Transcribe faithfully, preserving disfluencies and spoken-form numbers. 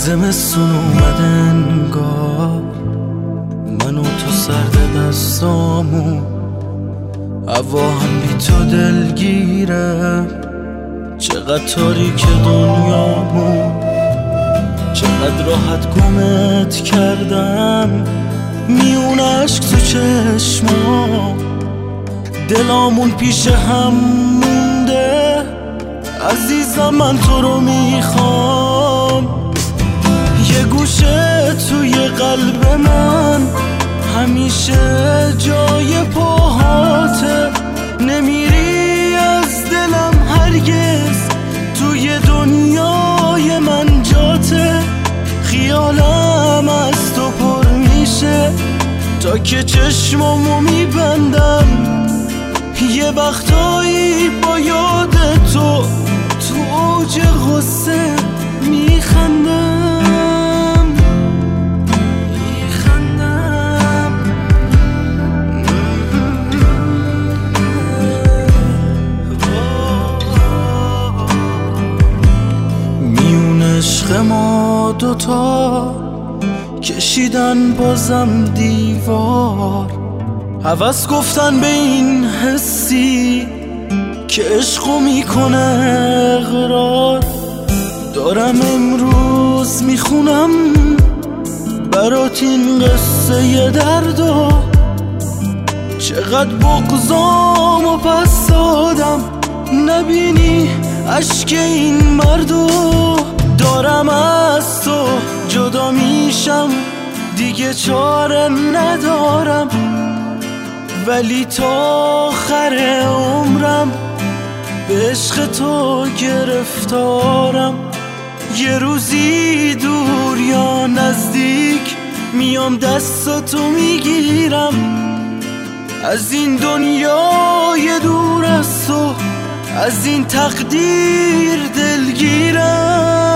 زمستون اومده انگار، من و تو سرد دستامون، هوا هم بی تو دلگیره. چقدر تاریک دنیامون، چقدر راحت گمت کردم میون عشق تو چشما. دلامون پیش هم مونده عزیزم، من تو رو میخوام. یه گوشه توی قلب من همیشه جای پاهاته، نمیری از دلم هرگز، توی دنیای من جاته. خیالم از تو پر میشه تا که چشمامو میبندم، یه وقتایی با یاد تو تو اوج غصه میخندم میخندم میون عشق ما دوتا کشیدن بازم دیوار، هوس گفتن به این حسی که عشقو میکنه اقرار. دارم امروز میخونم برات این قصه ی دردو، چقدر بغضامو پس دادم نبینی اشک این مردو. دارم از تو جدا میشم دیگه چاره ندارم، ولی تا آخر عمرم به عشق تو گرفتارم. یه روزی دور یا نزدیک میام دستاتو میگیرم، از این دنیای دور از تو، از این تقدیر دلگیرم.